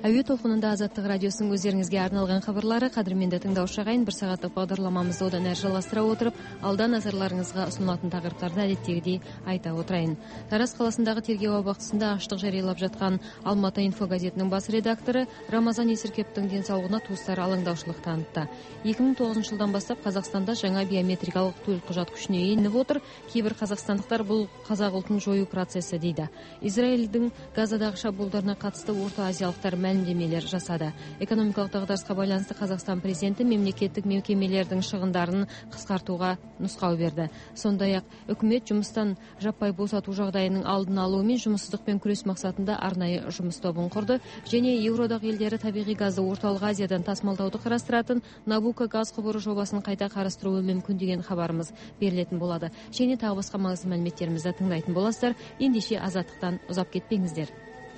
Әуе толқынында Азаттық радиосының өздеріңізге арналған хабарлары. Қадірменді тыңдаушы ағайын, бір сағаттық бағдарламамызды одан әрі жалғастыра отырып, алда назарларыңызға ұсынылатын тақырыптарды әдеттегідей айта отырайын. Тараз қаласындағы тергеу абақтысында аштық жариялап жатқан Алматы инфо газетінің бас редакторы Рамазан Есіркеповтің денсаулығына туыстары алаңдаушылық танытты. 2009 жылдан бастап Қазақстанда жаңа биометрикалық төлқұжат күшіне еніп отыр. Кейбір қазақстандықтар бұл қазақ ұлтын жою процесі дейді. Израильдің Газадағы шабуылдарына қатысты Орта азиялықтар мәлімдемелер жасады. Экономикалық дағдарысқа байланысты Қазақстан президенті мемлекеттік мекемелердің шығындарын қысқартуға нұсқау берді. Сондай-ақ үкімет жұмыстан жаппай босату жағдайының алдын алу мен жұмыссыздықпен күрес мақсатында арнайы жұмыс тобын құрды және Еуроодақ елдері табиғи газды Орталық Азиядан тасымалдауды қарастыратын Набуко газ құбыры жобасын қайта қарастыруы мүмкін деген хабарымыз берілетін болады. Және тағы басқа маңызды мәліметтерімізді тыңдайтын боласыздар. Ендеше Азаттықтан ұзап кетпеңіздер.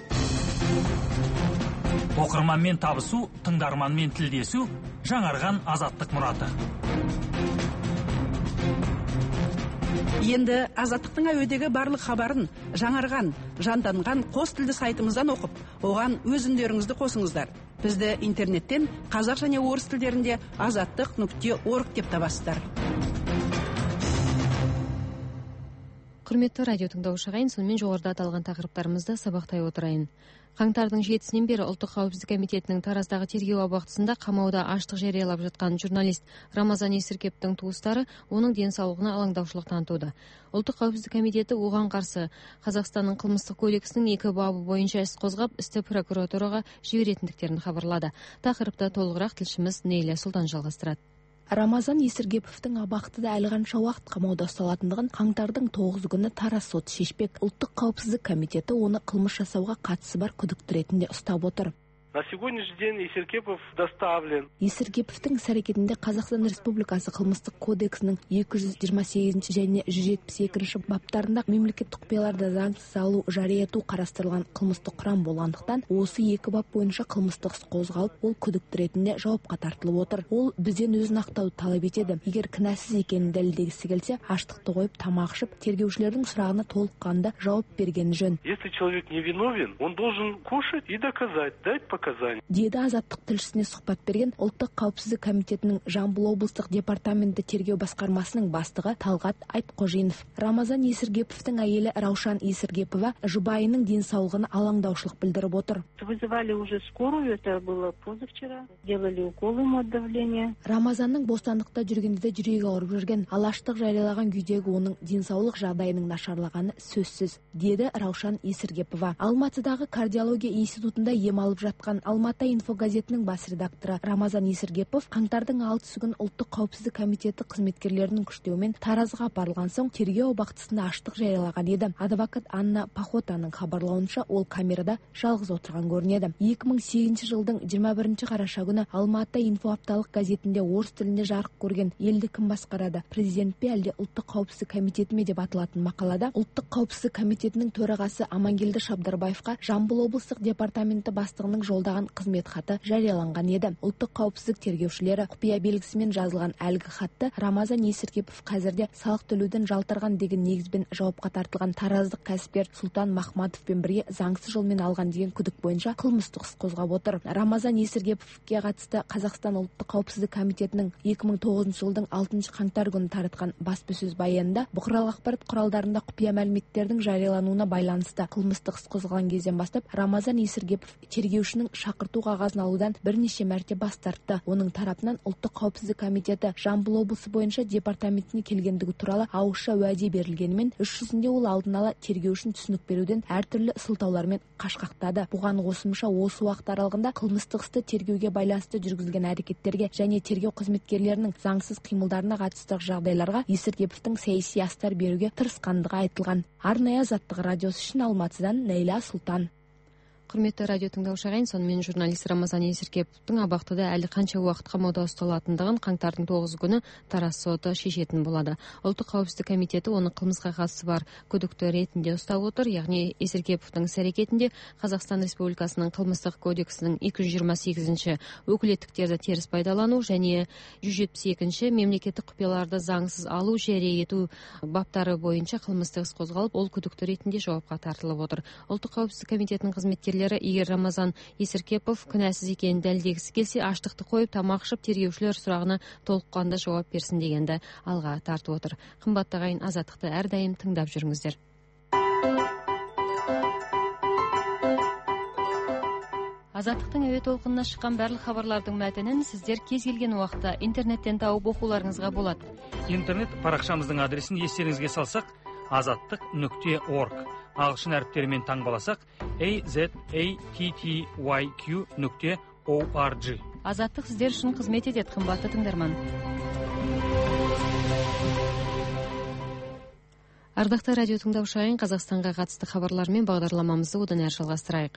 Оқырманмен табысу, тыңдарманмен тілдесу, жаңарған Азаттық мұраты. Енді Азаттықтың әуедегі барлық хабарын жаңарған, жанданған қос тілді сайтымыздан оқып, оған өз үндеріңізді қосыңыздар. Бізді интернеттен қазақ және орыс тілдерінде azаттық.org деп табасыздар. Құрметті радио тыңдаушы ағайын, сонымен жоғарыда аталған тақырыптарымызды сабақтай отырайын. Қаңтардың 7-сінен бері ұлттық қауіпсіздік комитетінің Тараздағы тергеу абақтысында қамауда аштық жариялап жатқан журналист Рамазан Есіркеповтің туыстары оның денсаулығына алаңдаушылық танытуда. Ұлттық қауіпсіздік комитеті оған қарсы Қазақстанның қылмыстық кодексінің 2 бабы бойынша іс қозғап, істі прокуратураға жіберетіндіктерін хабарлады. Тақырыпты толығырақ тілшіміз Нейля Сұлтан жалғастырады. Рамазан Есіркеповтің абақтыда әлі қанша уақыт қамауда ұсталатындығын қаңтардың 9 күні Тараз соты шешпек. Ұлттық қауіпсіздік комитеті оны қылмыс жасауға қатысы бар күдікті ретінде ұстап отыр. На сегодняшний день Есіркепов доставлен. Есіркеповтің іс-әрекетінде Қазақстан Республикасы қылмыстық кодексінің 228 және 172 баптарында мемлекеттік құпияларды заңсыз алу, жария ету қарастырылған қылмыстық құрам болғандықтан, осы 2 бап бойынша қылмыстық іс қозғалып, ол күдікті ретінде жауапқа тартылып отыр. Ол бізден өзін ақтауды талап етеді. Егер кінәсіз екенін дәлелдегісі келсе, аштықты қойып тамақ ішіп, тергеушілердің сұрағына толыққанды жауап бергені жөн. Если человек не виновен, он должен кушать и доказать, дать показания. Деді Азаттық тілшісіне сұхбат берген ұлттық қауіпсіздік комитетінің Жамбыл облыстық департаменті тергеу басқармасының бастығы Талғат Айтқожинов. Рамазан Есіркеповтің әйелі Раушан Есіркепова жұбайының денсаулығына алаңдаушылық білдіріп отыр. Вызывали уже скорую, это было позавчера. Делали укол ему от давления. Рамазанның бостандықта жүргенде де жүрегі ауырып жүрген, алаштық жариялаған күйдегі оның денсаулық жағдайының нашарлағаны сөзсіз, деді Раушан Есіркепова. Алматыдағы кардиология институтында ем алып жатқан Алматы инфо газетінің бас редакторы Рамазан Есіркепов қаңтардың 6 күн ұлттық қауіпсіздік комитеті қызметкерлерінің күштеуімен Таразға апарылған соң тергеу абақтысында аштық жариялаған еді. Адвокат Анна Пахотаның хабарлауынша, ол камерада жалғыз отырған көрінеді. 2008 жылдың 21 қараша күні Алматы инфо апталық газетінде орыс тілінде жарық көрген елді кім басқарады, президент пе әлде ұлттық қауіпсіздік комитеті ме деп аталатын мақалада ұлттық қауіпсіздік комитетінің төрағасы Амангелді Шабдарбаевқа Жамбыл облыстық департаменті бастығының жолдаған қызмет хаты жарияланған еді. Ұлттық қауіпсіздік тергеушілері құпия белгісімен жазылған әлгі хатты Рамазан Есіркепов қазірде салық төлеуден жалтарған деген негізбен жауапқа тартылған тараздық кәсіпкер Сұлтан Махматовпен бірге заңсыз жолмен алған деген күдік бойынша қылмыстық іс қозғап отыр. Рамазан Есіркеповке қатысты Қазақстан ұлттық қауіпсіздік комитетінің 2009 жылдың 6 қаңтар күні таратқан баспасөз баянында бұқаралық ақпарат құралдарында құпия мәліметтердің жариялануына байланысты қылмыстық іс қозғалған кезден бастап Рамазан Есіркепов тергеушінің шақырту қағазын алудан бірнеше мәрте бас тартты. Оның тарапынан ұлттық қауіпсіздік комитеті Жамбыл облысы бойынша департаментіне келгендігі туралы ауызша уәде берілгенімен, іс жүзінде ол алдын ала тергеушін түсінік беруден әртүрлі сылтаулармен қашқақтады. Бұған қосымша осы уақыт аралығында қылмыстық істі тергеуге байланысты жүргізілген әрекеттерге және тергеу қызметкерлерінің заңсыз қимылдарына қатысты жағдайларға Есіркеповтің саяси астар беруге тырысқандығы айтылған. Арнайы Азаттық радиосы үшін Алматыдан Нейля Сұлтан. Құрметті радио тыңдаушы ағайын, сонымен журналист Рамазан Есіркеповтің абақтыда әлі қанша уақыт қамауда ұсталатындығын қаңтардың 9 күні Тараз соты шешетін болады. Ұлттық қауіпсіздік комитеті оны қылмысқа қатысы бар күдікті ретінде ұстап отыр, яғни Есіркеповтің іс-әрекетінде Қазақстан Республикасының қылмыстық кодексінің 228-ші өкілеттіктерді теріс пайдалану және 172-ші мемлекеттік құпияларды заңсыз алу, жария ету баптары бойынша қылмыстық іс қозғалып, ол күдікті ретінде жауапқа тартылып отыр. Ұлттық қауіпсіздік комитетінің қызметкерлері қызметкерлері егер Рамазан Есіркепов кінәсіз екенін дәлелдегісі келсе, аштықты қойып тамақ ішіп тергеушілер сұрағына толыққанды жауап берсін дегенді алға тартып отыр. Қымбатты ағайын, Азаттықты әрдайым тыңдап жүріңіздер. Азаттықтың әуе толқынына шыққан барлық хабарлардың мәтінін сіздер кез келген уақытта интернеттен тауып оқуларыңызға болады. Интернет парақшамыздың адресін естеріңізге салсақ, azattik.org. Ағылшын әріптерімен таңбаласақ, azattyq.org. Азаттық сіздер үшін қызмет етеді, қымбатты тыңдарман. Ардақты радио тыңдаушы ағайын, Қазақстанға қатысты хабарлар мен бағдарламамызды одан әрі жалғастырайық.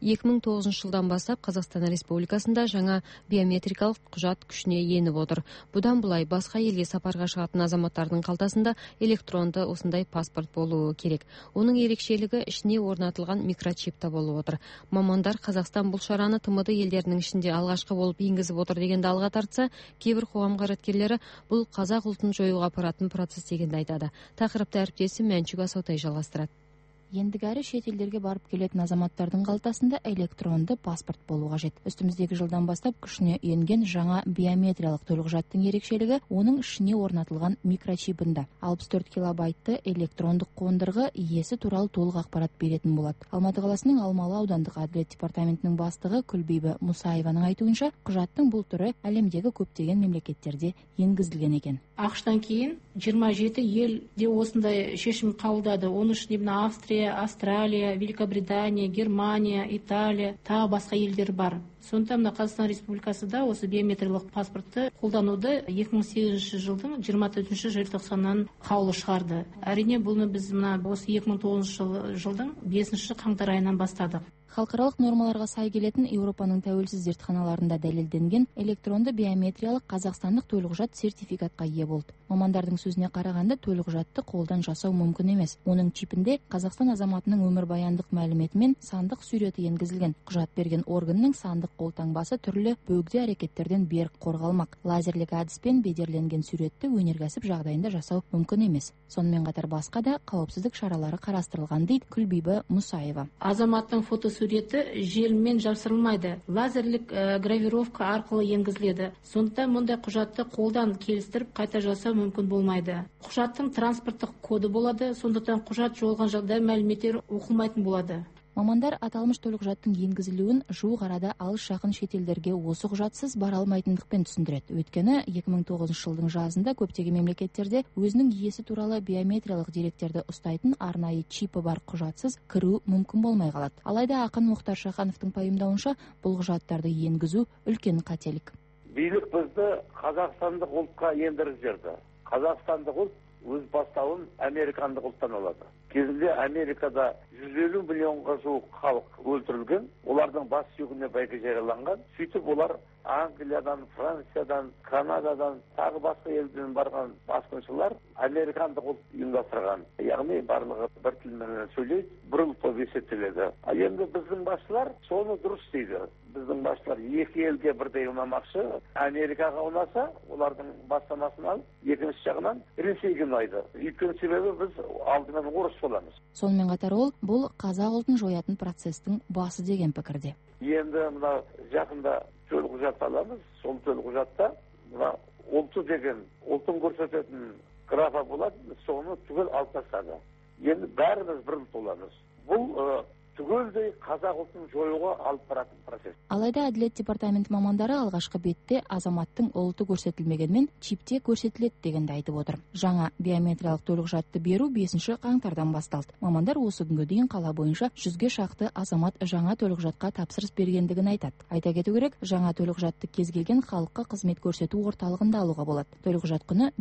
2009 жылдан бастап Қазақстан Республикасында жаңа биометрикалық құжат күшіне еніп отыр. Бұдан былай басқа елге сапарға шығатын азаматтардың қалтасында электронды осындай паспорт болуы керек. Оның ерекшелігі ішіне орнатылған микрочипта болып отыр. Мамандар Қазақстан бұл шараны ТМД елдерінің ішінде алғашқы болып енгізіп отыр дегенді алға тартса, кейбір қоғам қайраткерлері бұл қазақ ұлтын жоюға апаратын процесс дегенді айтады. Тақырыпты әріптесім Мәншүк Асаутай жалғастырады. Ендігәрі шет елдерге барып келетін азаматтардың қалтасында электронды паспорт болу қажет. Үстіміздегі жылдан бастап күшіне енген жаңа биометриялық төлқұжаттың ерекшелігі оның ішіне орнатылған микрочибында. 64 килобайтты электрондық қондырғы иесі туралы толық ақпарат беретін болады. Алматы қаласының Алмалы аудандық әділет департаментінің бастығы Күлбибі Мұсаеваның айтуынша, құжаттың бұл түрі әлемдегі көптеген мемлекеттерде енгізілген екен. Ақштан кейін 27 елде осындай шешім қабылдады. Оның ішінде Австрия, Австралия, Великобритания, Германия, Италия, тағы басқа елдер бар. Сондықтан Қазақстан Республикасы да осы биометриялық паспортты қолдануды 2008 жылдың 24 желтоқсаннан қаулы шығарды. Әрине бұны біз осы 2009 жылдың 5 қаңтар айынан бастадық. Халықаралық нормаларға сай келетін Еуропаның тәуелсіз зертханаларында дәлелденген электронды биометриялық қазақстандық төлқұжат сертификатқа ие болды. Мамандардың сөзіне қарағанда төлқұжатты қолдан жасау мүмкін емес. Оның чипінде Қазақстан азаматының өмірбаяндық мәліметі мен сандық суреті енгізілген. Құжат берген органның сандық қолтаңбасы түрлі бөгде әрекеттерден берік қорғалмақ. Лазерлік әдіспен бедерленген суретті өнеркәсіп жағдайында жасау мүмкін емес. Сонымен қатар басқа да қауіпсіздік шаралары қарастырылған дейді Күлбибі Мұсаева. Азаматтың фотосуреті желмен жапсырылмайды. Лазерлік гравировка арқылы енгізіледі. Сондықтан мұндай құжатты қолдан келістіріп қайта жасау мүмкін болмайды. Құжаттың транспорттық коды болады, сондықтан құжат жолған жағдай мәліметтер оқылмайтын болады. Мамандар аталмыш төлқұжаттың енгізілуін жуық арада алыс жақын шетелдерге осы құжатсыз бара алмайтындықпен түсіндіреді. Өйткені 2009 жылдың жазында көптеген мемлекеттерде өзінің иесі туралы биометриялық деректерді ұстайтын арнайы чипі бар құжатсыз кіру мүмкін болмай қалады. Алайда ақын Мұхтар Шахановтың пайымдауынша бұл құжаттарды енгізу үлкен қателік. Билік бізді қазақстандық ұлтқа ендіріп жіберді. Қазақстандық ұлт өз бастауын американдық ұлттан алады. Кезінде Америкада 150 миллионға жуық халық өлтірілген, олардың бас сүйегіне бәйге жарияланған. Сөйтіп олар Англиядан, Франциядан, Канададан, тағы басқа елден барған басқыншылар американдық ұлт ұйымдастырған. Яғни барлығы бір тілмен сөйлейді, бір ұлт болып есептеледі. Енді біздің басшылар соны дұрыс дейді. Біздің басшылар екі елге бірдей ұнамақшы. Америкаға ұнаса, олардың бастамасын алып, екінші жағынан Ресейге ұнайды. Өйткені себебі біз алдымен орыс боламыз. Сонымен қатар ол бұл қазақ ұлтын жоятын процестің басы деген пікірде. Енді мына жақында төлқұжат аламыз. Сол төлқұжатта мына ұлты деген ұлтын көрсететін графа болады, соны түгел алып тастады. Енді бәріміз бір ұлт боламыз. Бұл түгелдей қазақ ұлтын жоюға алып баратын процесс. Алайда әділет департаменті мамандары алғашқы бетте азаматтың ұлты көрсетілмегенмен чипте көрсетіледі дегенді айтып отыр. Жаңа биометриялық төлқұжатты беру 5 қаңтардан басталды. Мамандар осы күнге дейін қала бойынша 100-ге шақты азамат жаңа төлқұжатқа тапсырыс бергендігін айтады. Айта кету керек, жаңа төлқұжатты кез келген халыққа қызмет көрсету орталығында алуға болады. Төлқұжат құны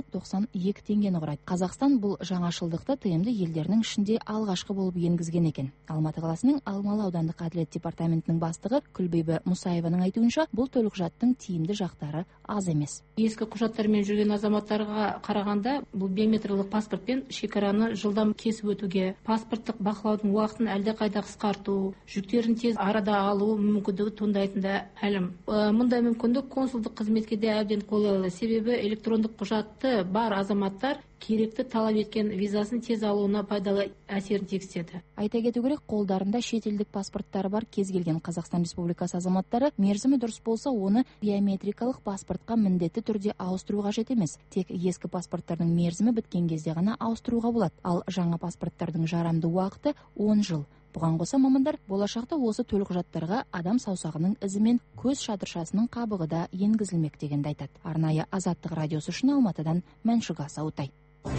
5092 теңгені құрайды. Қазақстан бұл жаңашылдықты тмд елдерінің ішінде алғашқы болып енгізген екен. Алматы қаласының Алмалы аудандық әділет департаментінің бастығы Күлбибі Мұсаеваның айтуынша, бұл төлқұжаттың тиімді жақтары аз емес. Ескі құжаттармен жүрген азаматтарға қарағанда, бұл биометриялық паспортпен шекараны жылдам кесіп өтуге, паспорттық бақылаудың уақытын әлдеқайда қысқарту, жүктерін тез арада алу мүмкіндігі туындайтынды әлім. Мұндай мүмкіндік консулдық қызметке де әбден қолайлы. Себебі электрондық құжатты бар азаматтар керекті талап еткен визасын тез алуына пайдалы әсерін тигізеді. Айта кету керек, қолдарында шетелдік паспорттары бар кез келген Қазақстан Республикасы азаматтары мерзімі дұрыс болса, оны биометрикалық паспортқа міндетті түрде ауыстыру қажет емес. Тек ескі паспорттардың мерзімі біткен кезде ғана ауыстыруға болады. Ал жаңа паспорттардың жарамды уақыты 10 жыл. Бұған қоса мамандар болашақта осы төлқұжаттарға адам саусағының ізі мен көз шатыршасының қабығы да енгізілмек дегенді айтады. Арнайы Азаттық радиосы үшін Алматыдан Мәншүк Асаутай.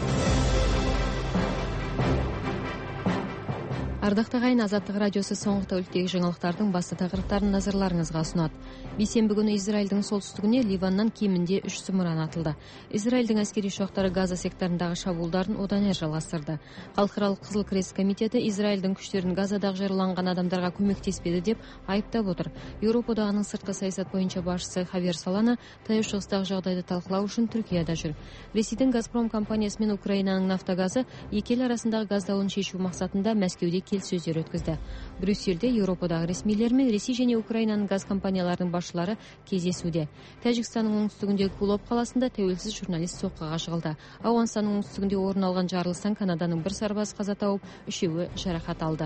Ардақтағы ағайын, Азаттық радиосы соңғы тәуліктегі жаңалықтардың басты тақырыптарын назарларыңызға ұсынады. Бейсенбі күні Израильдің солтүстігіне Ливаннан кемінде 3 зымыран атылды. Израильдің әскери ұшақтары Газа секторындағы шабуылдарын одан әрі жалғастырды. Халықаралық Қызыл Крест комитеті Израильдің күштерін Газадағы жараланған адамдарға көмектеспеді деп айыптап отыр. Еуропа одағының сыртқы саясат бойынша басшысы Хавьер Солана таяу шығыстағы жағдайды талқылау үшін Түркияда жүр. Ресейдің Газпром компаниясы мен Украинаның нафтогазы екі ел арасындағы газ дауын шешу мақсатында Мәскеуде келіссөздер өткізді. Брюссельде Еуропадағы ресмилер мен Ресей және Украинаның газ компанияларының басшылары кездесуде. Тәжікстанның оңтүстігіндегі Кулоб қаласында тәуелсіз журналист соққыға жығылды. Ауғанстанның оңтүстігінде орын алған жарылыстан Канаданың бір сарбазы қаза тауып, 3-еуі жарақат алды.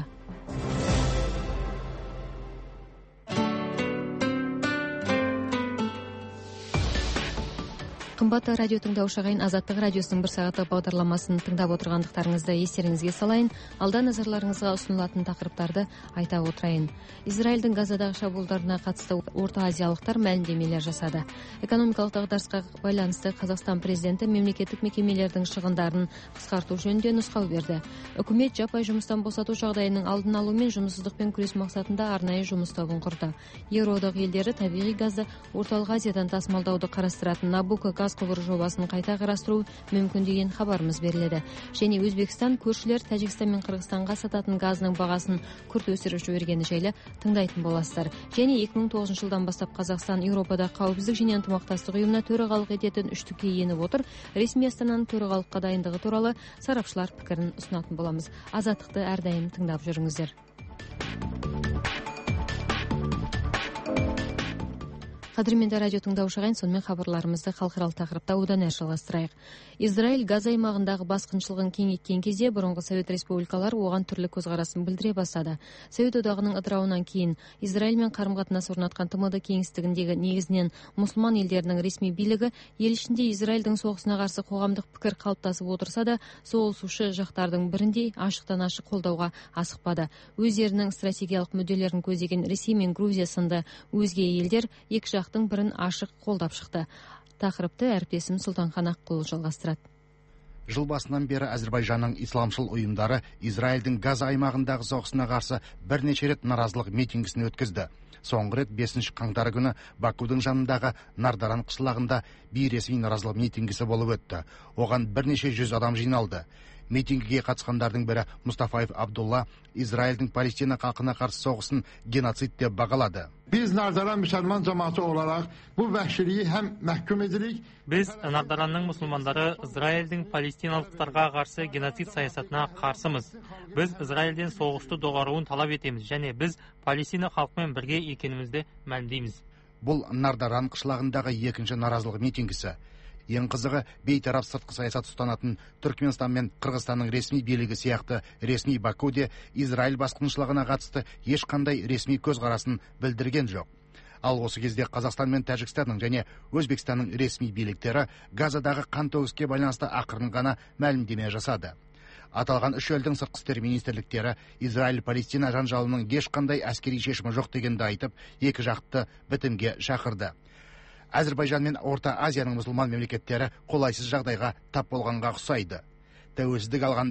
Қымбатты радио тыңдаушы ағайын, Азаттық радиосының бір сағаттық бағдарламасын тыңдап отырғандықтарыңызды естеріңізге салайын. Алда назарларыңызға ұсынылатын тақырыптарды айта отырайын. Израильдің Газадағы шабуылдарына қатысты Орта азиялықтар мәлімдемелер жасады. Экономикалық дағдарысқа байланысты Қазақстан президенті мемлекеттік мекемелердің шығындарын қысқарту жөнінде нұсқау берді. Үкімет жаппай жұмыстан босату жағдайының алдын алу мен жұмыссыздықпен күрес мақсатында арнайы жұмыс тобын құрды. Еуроодақ елдері табиғи газды Орталық Азиядан тасымалдауды қарастыратын Набуко газ құбыры жобасын қайта қарастыру мүмкін деген хабарымыз беріледі. Және Өзбекстан көршілер Тәжікстан мен Қырғызстанға сататын газының бағасын күрт өсіріп жібергені жайлы тыңдайтын боласыздар. Және 2009 жылдан бастап Қазақстан Еуропада қауіпсіздік және ынтымақтастық ұйымына төрағалық ететін үштікке еніп отыр. Ресми Астананың төрағалыққа дайындығы туралы сарапшылар пікірін ұсынатын боламыз. Азаттықты әрдайым тыңдап жүріңіздер. Қадірменді радио тыңдаушы ағайын, сонымен хабарларымызды халықаралық тақырыпта одан әрі жалғастырайық. Израиль Газа аймағындағы басқыншылығын кеңейткен кезде бұрынғы Совет республикалары оған түрлі көзқарасын білдіре бастады. Совет одағының ыдырауынан кейін Израильмен қарым-қатынас орнатқан ТМД кеңістігіндегі негізінен мұсылман елдерінің ресми билігі ел ішінде Израильдің соғысына қарсы қоғамдық пікір қалыптасып отырса да, соғысушы жақтардың біріндей ашықтан-ашық қолдауға асықпады. Өздерінің стратегиялық мүдделерін көздеген Ресей мен Грузия сынды өзге елдер екі жақтың бірін ашық қолдап шықты. Тақырыпты әріптесім Сұлтанхан Аққұл жалғастырады. Жыл басынан бері Әзірбайжанның исламшыл ұйымдары Израильдің Газа аймағындағы соғысына қарсы бірнеше рет наразылық митингісін өткізді. Соңғы рет 5 қаңтар күні Бакудың жанындағы Нардаран қышлағында бейресми наразылық митингісі болып өтті. Оған бірнеше жүз адам жиналды. Митингіге қатысқандардың бірі Мұстафаев Абдулла Израильдің Палестина халқына қарсы соғысын геноцид деп бағалады. Biz Nardaran müsəlman cəmaatı olaraq bu vəhşiliyi həm məhkum edirik. Biz Nardaranның мұсылмандары Израильдің палестиналықтарға қарсы геноцид саясатына қарсымыз. Біз Израильден соғысты доғаруын талап етеміз және біз Палестина халқымен бірге екенімізді мәлімдейміз. Бұл Нардаран қышлағындағы екінші наразылық митингісі. Ең қызығы, бейтарап сыртқы саясат ұстанатын Түркменстан мен Қырғызстанның ресми билігі сияқты ресми Бакуде Израиль басқыншылығына қатысты ешқандай ресми көзқарасын білдірген жоқ. Ал осы кезде Қазақстан мен Тәжікстанның және Өзбекстанның ресми биліктері Газадағы қантөгіске байланысты ақырын ғана мәлімдеме жасады. Аталған үш елдің сыртқы істер министрліктері Израиль-Палестина жанжалының ешқандай әскери шешімі жоқ дегенді айтып, екі жақты бітімге шақырды. Әзірбайжан мен Орта Азияның мұсылман мемлекеттері қолайсыз жағдайға тап болғанға ұқсайды. Тәуелсіздік алған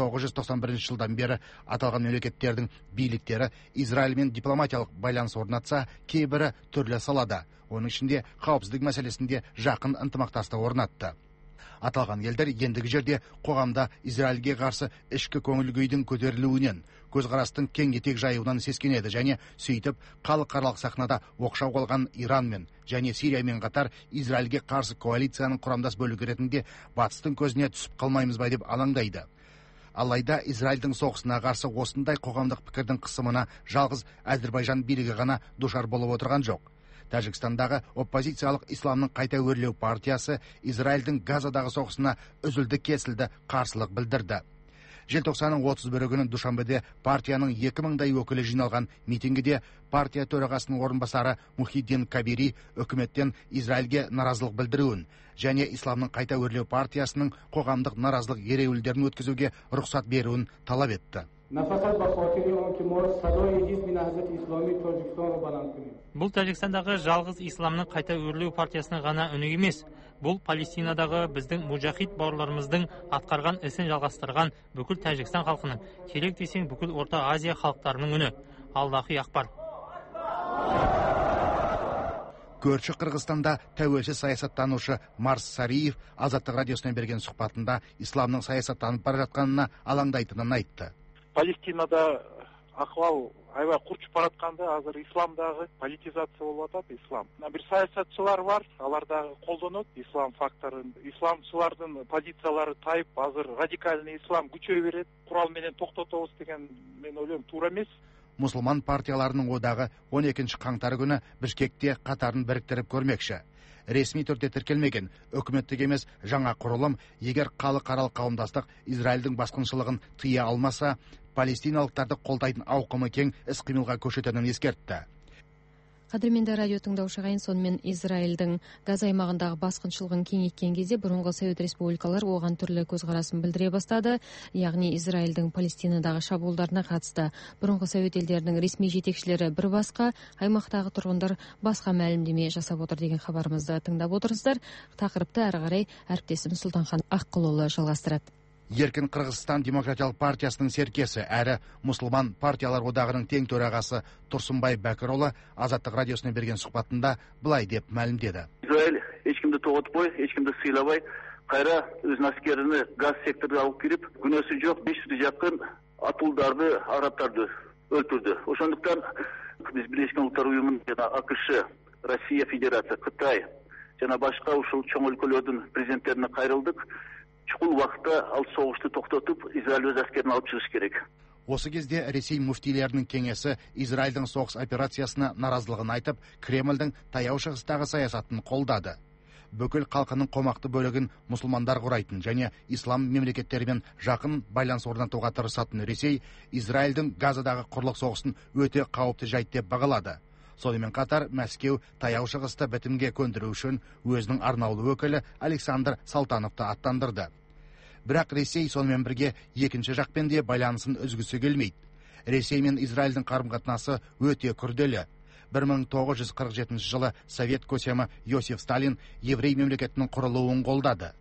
1991 жылдан бері аталған мемлекеттердің биліктері Израильмен дипломатиялық байланыс орнатса, кейбірі түрлі салада, оның ішінде қауіпсіздік мәселесінде жақын ынтымақтастық орнатты. Аталған елдер ендігі жерде қоғамда Израильге қарсы ішкі көңіл күйдің көтерілуінен, көзқарастың кең етек жаюынан сескенеді және сөйтіп халықаралық сахнада оқшау қалған Иранмен және Сириямен қатар Израильге қарсы коалицияның құрамдас бөлігі ретінде батыстың көзіне түсіп қалмаймыз ба деп алаңдайды. Алайда Израильдің соғысына қарсы осындай қоғамдық пікірдің қысымына жалғыз Әзірбайжан билігі ғана душар болып отырған жоқ. Тәжікстандағы оппозициялық исламның қайта өрлеу партиясы Израильдің Газадағы соғысына үзілді-кесілді қарсылық білдірді. Желтоқсанның 31 күні Душанбеде партияның 2000-дай өкілі жиналған митингіде партия төрағасының орынбасары Мухиддин Кабири үкіметтен Израильге наразылық білдіруін және исламның қайта өрлеу партиясының қоғамдық наразылық ереуілдерін өткізуге рұқсат беруін талап етті. Бұл Тәжікстандағы жалғыз исламның қайта өрлеу партиясының ғана үні емес. Бұл Палестинадағы біздің мужахид бауырларымыздың атқарған ісін жалғастырған бүкіл Тәжікстан халқының, керек десең бүкіл Орта Азия халықтарының үні. Аллахи ақбар. Көрші Қырғызстанда тәуелсіз саясаттанушы Марс Сариев Азаттық радиосына берген сұхбатында исламның саясаттанып бара жатқанына алаңдайтынын айтты. Палестинада ахвал аябай курчуп баратканда азыр исламдагы политизация болуп атат. Ислам бир саясатчылар бар, алар дагы колдонот ислам факторун. Исламчылардын позициялары тайып, азыр радикальный ислам күчөй берет. Курал менен токтотобуз деген мен ойлойм туура эмес. Мұсылман партияларының одағы 12 қаңтар күні Бішкекте қатарын біріктіріп көрмекші. Ресми түрде тіркелмеген үкіметтік емес жаңа құрылым, егер халықаралық қауымдастық Израильдің басқыншылығын тыя алмаса, палестиналықтарды қолдайтын ауқымы кең іс-қимылға көшетінін ескертті. Қадірменді радио тыңдаушы ағайын, сонымен Израильдің Газа аймағындағы басқыншылығын кеңейткен кезде бұрынғы Совет республикалар оған түрлі көзқарасын білдіре бастады. Яғни Израильдің Палестинадағы шабуылдарына қатысты бұрынғы Совет елдерінің ресми жетекшілері бір басқа, аймақтағы тұрғындар басқа мәлімдеме жасап отыр деген хабарымызды тыңдап отырсыздар. Тақырыпты әрі қарай әріптесім Сұлтанхан Аққұлұлы жалғастырады. Еркін Қырғызстан демократиялық партиясының серкесі әрі мұсылман партиялар одағының тең төрағасы Тұрсынбай Бәкірұлы Азаттық радиосына берген сұхбатында былай деп мәлімдеді. Израиль ешкімді тоғытпай, ешкімді сыйлабай, қайра өзінің әскеріні газ секторға алып келіп, күнәсі жоқ 500 жақын атылдарды, арабтарды өлтірді. Ошондуктан біз Birleşкен Ұлттар Ұйымының жана АКШ, Россия Федерация, Қытай жана башка ушул чоң өлкөлөрдүн президенттерине кайрылдык. Чукул вакытта ал соғышты тоқтатып, Израиль өз әскерін алып шығыш керек. Осы кезде Ресей муфтилерінің кеңесі Израильдің соғыс операциясына наразылығын айтып, Кремльдің таяу шығыстағы саясатын қолдады. Бүкіл халқының қомақты бөлігін мұсылмандар құрайтын және ислам мемлекеттерімен жақын байланыс орнатуға тырысатын Ресей Израильдің Газадағы құрлық соғысын өте қауіпті жайт деп бағалады. Сонымен қатар Мәскеу таяу шығысты бітімге көндіру үшін өзінің арнаулы өкілі Александр Салтановты аттандырды. Бірақ Ресей сонымен бірге екінші жақпен де байланысын үзгісі келмейді. Ресей мен Израильдің қарым-қатынасы өте күрделі. 1947 жылы Совет көсемі Йосиф Сталин еврей мемлекетінің құрылуын қолдады.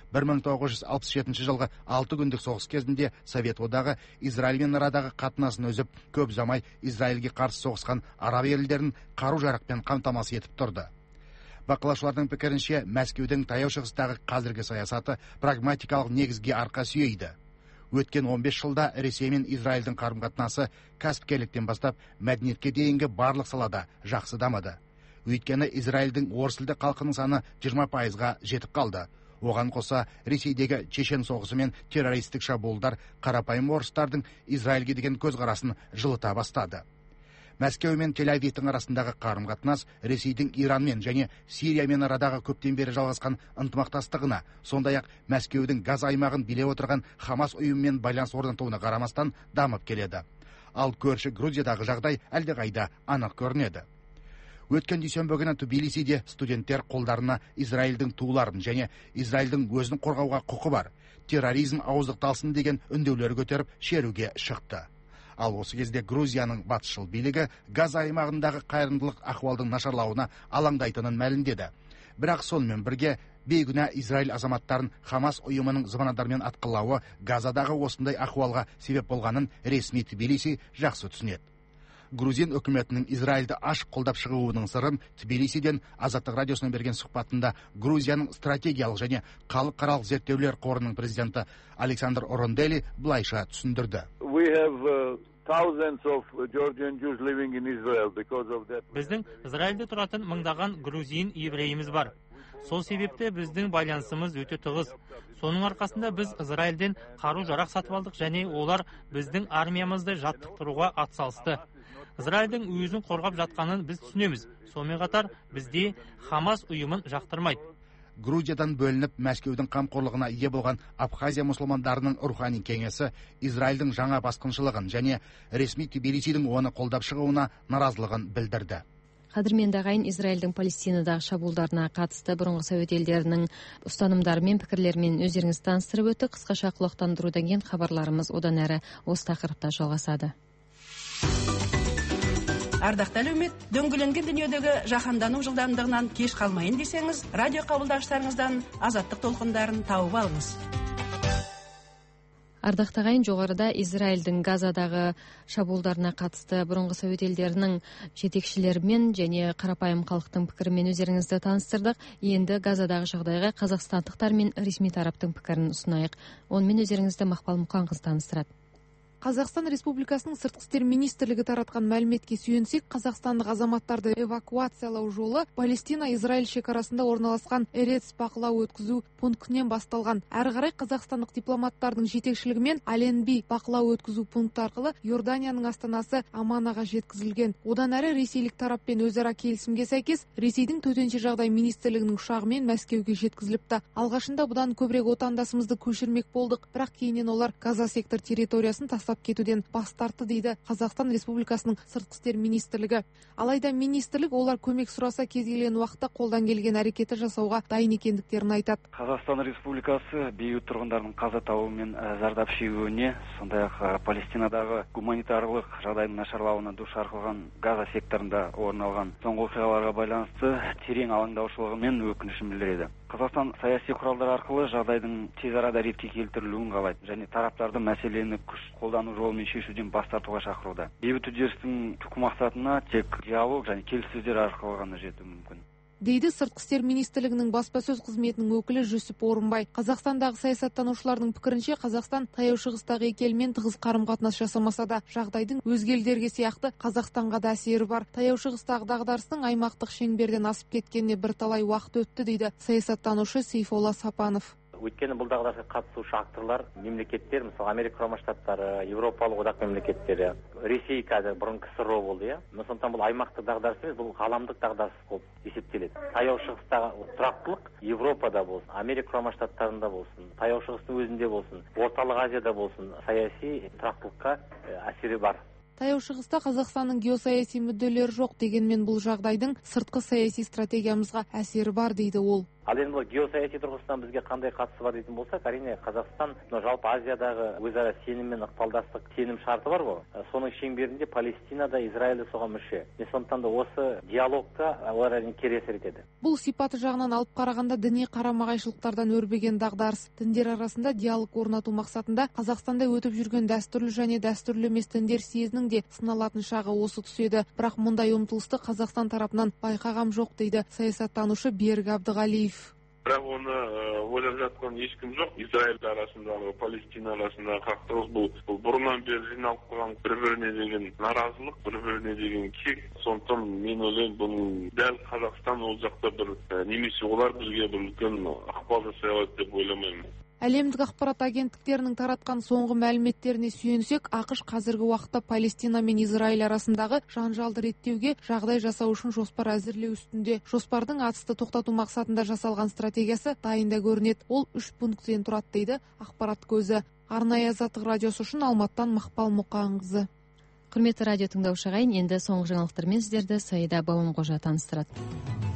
1967 жылғы 6 күндік соғыс кезінде Совет одағы Израильмен арадағы қатынасын үзіп, көп замай Израильге қарсы соғысқан араб елдерін қару-жарақпен қамтамасыз етіп тұрды. Бақылаушылардың пікірінше, Мәскеудің таяу шығыстағы қазіргі саясаты прагматикалық негізге арқа сүйейді. Өткен 15 жылда Ресей мен Израильдің қарым-қатынасы кәсіпкерліктен бастап мәдениетке дейінгі барлық салада жақсы дамыды. Өйткені Израильдің орыс-тілді халқының саны 20%-ға жетіп қалды. Оған қоса Ресейдегі Чечен соғысы мен террористік шабуылдар қарапайым орыстардың Израильге деген көзқарасын жылыта бастады. Мәскеу мен Тель-Авивтің арасындағы қарым-қатынас Ресейдің Иранмен және Сириямен арадағы көптен бері жалғасқан ынтымақтастығына, сондай-ақ Мәскеудің Газ аймағын билеп отырған Хамас ұйымымен байланыс орнатуына қарамастан дамып келеді. Ал көрші Грузиядағы жағдай әлдеқайда анық көрінеді. Өткен дүйсенбі күні Тбилисиде студенттер қолдарына Израильдің туларын және Израильдің өзін қорғауға құқы бар, терроризм ауыздықталсын деген үндеулер көтеріп шеруге шықты. Ал осы кезде Грузияның батысшыл билігі Газ аймағындағы қайырымдылық ахуалдың нашарлауына алаңдайтынын мәлімдеді. Бірақ сонымен бірге бейгүнә Израиль азаматтарын Хамас ұйымының зымырандармен атқылауы Газадағы осындай ахуалға себеп болғанын ресми Тбилиси жақсы түсінеді. Грузин үкіметінің Израильді ашық қолдап шығуының сырын Тбилисиден Азаттық радиосына берген сұхбатында Грузияның стратегиялық және халықаралық зерттеулер қорының президенті Александр Орондели былайша түсіндірді. Біздің Израильде тұратын мыңдаған грузин еврейіміз бар. Сол себепті біздің байланысымыз өте тығыз. Соның арқасында біз Израильден қару-жарақ сатып алдық және олар біздің армиямызды жаттықтыруға атсалысты. Израильдің өзін қорғап жатқанын біз түсінеміз. Сонымен қатар бізде Хамас ұйымын жақтырмайды. Грузиядан бөлініп Мәскеудің қамқорлығына ие болған Абхазия мұсылмандарының рухани кеңесі Израильдің жаңа басқыншылығын және ресми Тбилисидің оны қолдап шығуына наразылығын білдірді. Қадірменді ағайын, Израильдің Палестинадағы шабуылдарына қатысты бұрынғы совет елдерінің ұстанымдары мен пікірлерімен өздеріңіз таныстырып өтті. Қысқаша құлақтандырудан кейін хабарларымыз одан әрі осы тақырыпта жалғасады. Ардақты әлеумет, дөңгеленген дүниедегі жаһандану жылдамдығынан кеш қалмайын десеңіз, радио қабылдағыштарыңыздан азаттық толқындарын тауып алыңыз. Ардақты ағайын, жоғарыда Израильдің Газадағы шабуылдарына қатысты бұрынғы совет елдерінің жетекшілерімен және қарапайым халықтың пікірімен өздеріңізді таныстырдық. Енді Газадағы жағдайға қазақстандықтар мен ресми тараптың пікірін ұсынайық. Онымен өздеріңізді Мақпал Мұқанқызы таныстырады. Қазақстан Республикасының Сыртқы істер министрлігі таратқан мәліметке сүйенсек, қазақстандық азаматтарды эвакуациялау жолы Палестина-Израиль шекарасында орналасқан Эрец бақылау өткізу пунктінен басталған. Әрі қарай қазақстандық дипломаттардың жетекшілігімен Аленби бақылау өткізу пункті арқылы Иорданияның астанасы Аманаға жеткізілген. Одан әрі ресейлік тараппен өзара келісімге сәйкес Ресейдің төтенше жағдай министрлігінің ұшағымен Мәскеуге жеткізіліпті. Алғашында бұдан көбірек отандасымызды көшірмек болдық, бірақ кейіннен олар Газа сектор территориясын кетуден бас тартты дейді Қазақстан Республикасының Сыртқы істер министрлігі. Алайда министрлік олар көмек сұраса кез келген уақытта қолдан келген әрекеті жасауға дайын екендіктерін айтады. Қазақстан Республикасы бейбіт тұрғындардың қаза табуы мен зардап шегуіне, сондай-ақ Палестинадағы гуманитарлық жағдайдың нашарлауына душар қылған Газа секторында орын алған соңғы оқиғаларға байланысты терең алаңдаушылығы мен өкінішін білдіреді. Қазақстан саяси құралдар арқылы жағдайдың тез арада ретке келтірілуін қалайды және тараптарды мәселені күш қолдану жолымен шешуден бас тартуға шақыруда. Бейбіт үдерістің түпкі мақсатына тек диалог және келіссөздер арқылы ғана жету мүмкін, дейді Сыртқы істер министрлігінің баспасөз қызметінің өкілі Жүсіп Орынбай. Қазақстандағы саясаттанушылардың пікірінше, Қазақстан таяу шығыстағы екі елмен тығыз қарым-қатынас жасамаса да, жағдайдың өзге елдерге сияқты Қазақстанға да әсері бар. Таяу шығыстағы дағдарыстың аймақтық шеңберден асып кеткеніне бірталай уақыт өтті, дейді саясаттанушы Сейфолла Сапанов. Өйткені бұл дағдарысқа қатысушы акторлар, мемлекеттер, мысалы Америка құрама штаттары, Европалық одақ мемлекеттері, Ресей қазір бұрын КСРО болды, сондықтан бұл аймақтық дағдарыс емес, бұл ғаламдық дағдарыс болып есептеледі. Таяу шығыстағы тұрақтылық Европада болсын, Америка құрама штаттарында болсын, таяу шығыстың өзінде болсын, Орталық Азияда болсын, саяси тұрақтылыққа әсері бар. Таяу шығыста Қазақстанның геосаяси мүдделері жоқ, дегенмен бұл жағдайдың сыртқы саяси стратегиямызға әсері бар, дейді ол. Ал енді бұл геосаяси тұрғысынан бізге қандай қатысы бар дейтін болсақ, әрине Қазақстан жалпы Азиядағы өзара сенім мен ықпалдастық сенім шарты бар ғой. Соның шеңберінде Палестинада Израиль соған мүше. Сондықтан да осы диалогқа олар кері әсер етеді. Бұл сипаты жағынан алып қарағанда діни қарама-қайшылықтардан өрбіген дағдарыс. Діндер арасында диалог орнату мақсатында Қазақстанда өтіп жүрген дәстүрлі және дәстүрлі емес діндер съезінің де сыналатын шағы осы түседі. Бірақ мұндай ұмтылысты Қазақстан тарапынан байқағам жоқ, дейді саясаттанушы Берік Әбдіғалиев. Бірақ оны ойлап жатқан ешкім жоқ. Израиль арасындағы, Палестина арасындағы қақтығыс бұл бұрыннан бері жиналып қалған бір-біріне деген наразылық, бір-біріне деген кек. Сондықтан мен ойлаймын, бұның дәл Қазақстан ол жақта бір немесе олар бізге бір үлкен ықпал жасай алады деп ойламаймын. Әлемдік ақпарат агенттіктерінің таратқан соңғы мәліметтеріне сүйенсек, ақш қазіргі уақытта Палестина мен Израиль арасындағы жанжалды реттеуге жағдай жасау үшін жоспар әзірлеу үстінде. Жоспардың атысты тоқтату мақсатында жасалған стратегиясы дайында көрінеді. Ол 3 пункттен тұрады, дейді ақпарат көзі. Арнайы Азаттық радиосы үшін Алматтан Мақпал Мұқанқызы. Құрметті радио тыңдаушы ағайын, енді соңғы жаңалықтармен сіздерді Саида Бауынқожа таныстырады.